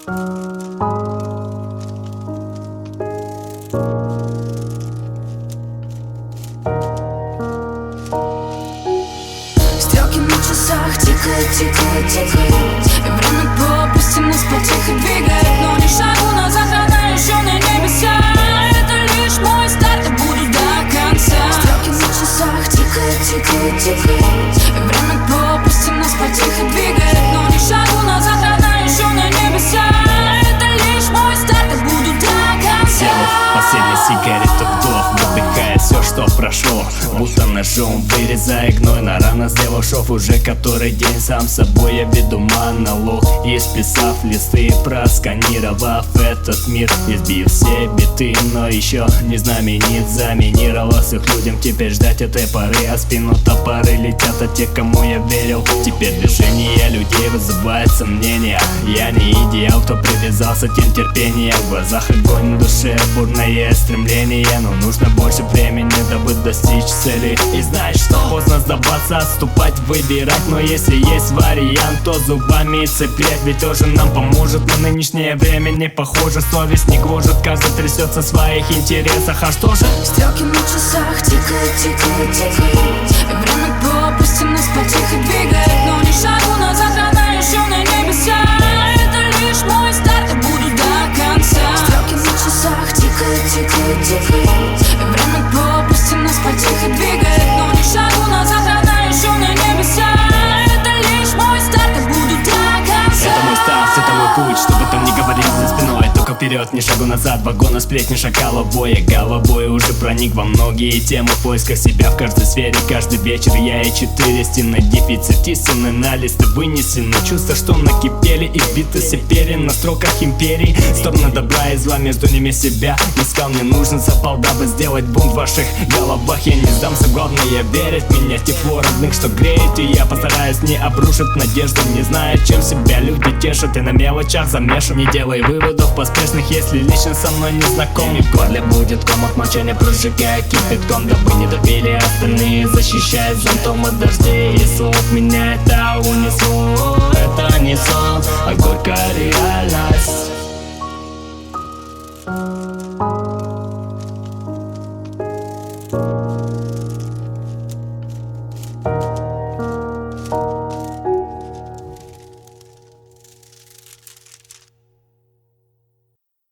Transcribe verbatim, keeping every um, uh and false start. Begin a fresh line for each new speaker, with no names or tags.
Стрелки на часах тикают, тикают, тикают, и время пропасти нас потихо двигает. Но ни шагу назад, она еще на небеса. Это лишь мой старт, я буду до конца. Стрелки на часах тикают, тикают, тикают, и время пропасти нас потихо двигает. Но ни шагу назад, она еще на небеса. Это лишь мой старт, я буду до конца.
Последняя сигарета, вдох, выдыхая все, что прошло, будто ножом вырезая гной на рано, сделал шов. Уже который день сам собой я веду монолог, исписав листы, просканировав этот мир, избив все биты, но еще не знаменит. Заминировался к людям, теперь ждать этой поры, а спину топоры летят от тех, кому я верил. Теперь движение людей вызывает сомнения. Я не идеал, кто привязался, тем терпения. В глазах огонь, в душе бурное стремление, но нужно больше времени, дабы достичь цели. И знаешь, что поздно сдаваться, отступать, выбирать. Но если есть вариант, то зубами цеплять, ведь тоже нам поможет. На нынешнее время не похоже, совесть не гложет, каждый трясется в своих интересах. А что же?
Стрелки на часах тикают, тикают, тикают, и время пропасти нас потихо двигает. Но ни шагу назад, она еще на небеса. Это лишь мой старт, я буду до конца. Стрелки на часах тикают, тикают, тикают, и время пропасти нас потихо двигает. Но ни шагу назад, она еще на небеса. Это лишь мой старт, я буду до конца.
Это мой старт, это мой путь, что бы там ни говорили за спиной, только вперед, ни шагу назад. Вагона сплетни, шакала боя, головой уже проник во многие темы. В поисках себя в каждой сфере, каждый вечер я и четыре стены. Дефицит истины на листы вынесены, чувства, что накипели и вбиты все перья на строках империи. Стороны добра и зла, между ними себя искал. Мне нужен запал, дабы сделать бунт в ваших головах. Я не сдамся, главное верить в меня, тепло родных, что греет. И я постараюсь не обрушить надежду, не зная, чем себя люди тешат. И на мелочах замешан, не делай выводов поспешных, если лично со мной не знаком. И в горле будет ком от молчания, прожигая кипятком, дабы не добили остальные, защищая зонтом от дождей и слов. Меня это унесло, это не сон, а горькая реальность.